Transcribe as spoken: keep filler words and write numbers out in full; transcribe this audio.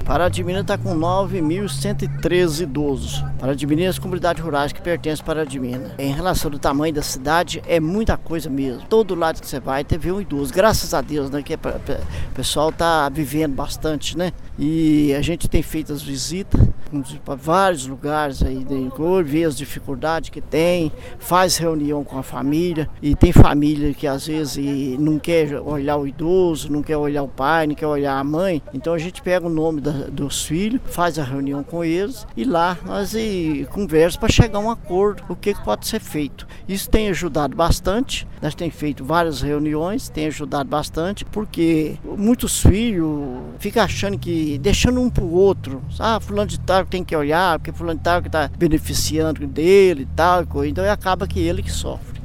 Pará de Minas está com nove mil cento e treze idosos. Pará de Minas, as comunidades rurais que pertencem para Pará de Minas. Em relação ao tamanho da cidade, é muita coisa mesmo. Todo lado que você vai, teve um idoso. Graças a Deus, né? Que o pessoal está vivendo bastante, né? E a gente tem feito as visitas para vários lugares aí, ver as dificuldades que tem, faz reunião com a família. E tem família que às vezes não quer olhar o idoso, não quer olhar o pai, não quer olhar a mãe. Então a gente pega o nome da, dos filhos, faz a reunião com eles e lá nós e, conversa para chegar a um acordo, o que, que pode ser feito. Isso tem ajudado bastante, nós temos feito várias reuniões, tem ajudado bastante, porque muitos filhos ficam achando que, deixando um para o outro, ah, fulano de tal tem que olhar, porque fulano de tal que está beneficiando dele e tal, então acaba que ele que sofre.